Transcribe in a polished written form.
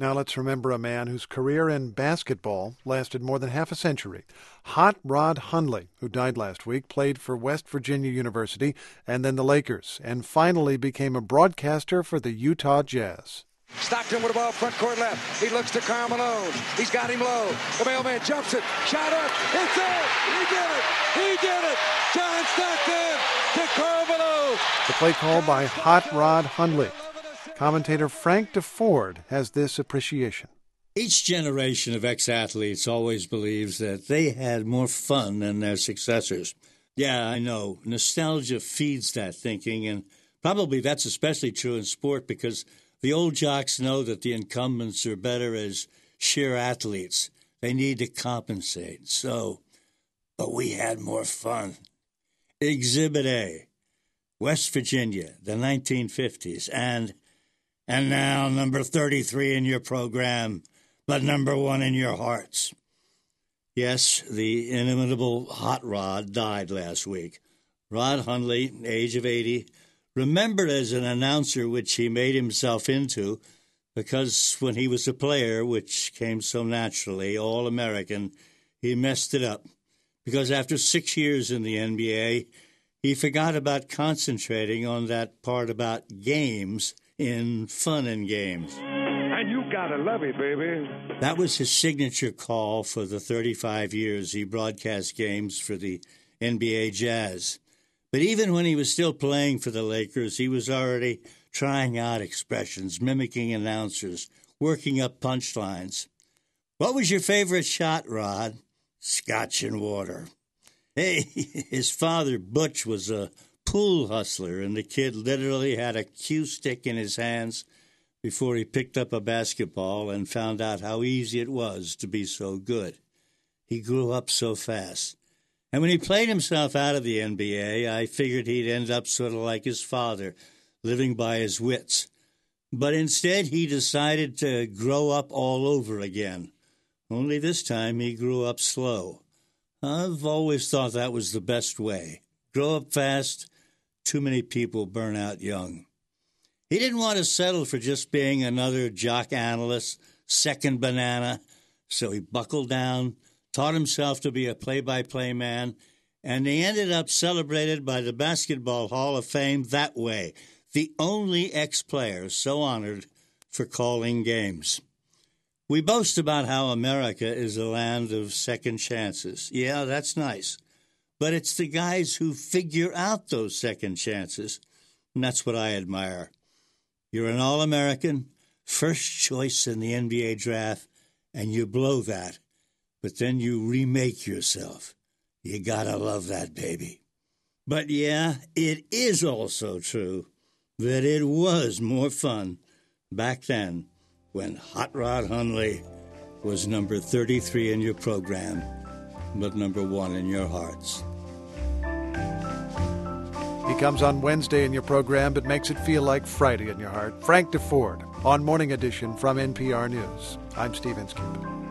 Now let's remember a man whose career in basketball lasted more than half a century. Hot Rod Hundley, who died last week, played for West Virginia University and then the Lakers, and finally became a broadcaster for the Utah Jazz. Stockton with the ball front court left. He looks to Karl Malone. He's got him low. The mailman jumps it. Shot up. It's in. He did it. He did it. John Stockton to Karl Malone. The play call by Hot Rod Hundley. Commentator Frank DeFord has this appreciation. Each generation of ex-athletes always believes that they had more fun than their successors. Yeah, I know. Nostalgia feeds that thinking, and probably that's especially true in sport because the old jocks know that the incumbents are better as sheer athletes. They need to compensate. But we had more fun. Exhibit A, West Virginia, the 1950s, and now number 33 in your program, but number 1 in your hearts. Yes, the inimitable Hot Rod died last week. Rod Hundley, age of 80, remembered as an announcer, which he made himself into because when he was a player, which came so naturally, All-American, he messed it up. Because after 6 years in the NBA, he forgot about concentrating on that part about games in fun and games. And you gotta love it, baby. That was his signature call for the 35 years he broadcast games for the NBA Jazz. But even when he was still playing for the Lakers, he was already trying out expressions, mimicking announcers, working up punchlines. What was your favorite shot, Rod? Scotch and water. Hey, his father, Butch, was a pool hustler, and the kid literally had a cue stick in his hands before he picked up a basketball and found out how easy it was to be so good. He grew up so fast. And when he played himself out of the NBA, I figured he'd end up sort of like his father, living by his wits. But instead, he decided to grow up all over again. Only this time, he grew up slow. I've always thought that was the best way. Grow up fast. Too many people burn out young. He didn't want to settle for just being another jock analyst, second banana, so he buckled down, taught himself to be a play-by-play man, and he ended up celebrated by the Basketball Hall of Fame that way, the only ex-player so honored for calling games. We boast about how America is a land of second chances. Yeah, that's nice. But it's the guys who figure out those second chances, and that's what I admire. You're an All-American, first choice in the NBA draft, and you blow that. But then you remake yourself. You gotta love that, baby. But yeah, it is also true that it was more fun back then when Hot Rod Hundley was number 33 in your program, but number 1 in your hearts. He comes on Wednesday in your program, but makes it feel like Friday in your heart. Frank DeFord on Morning Edition from NPR News. I'm Steve Inskeep.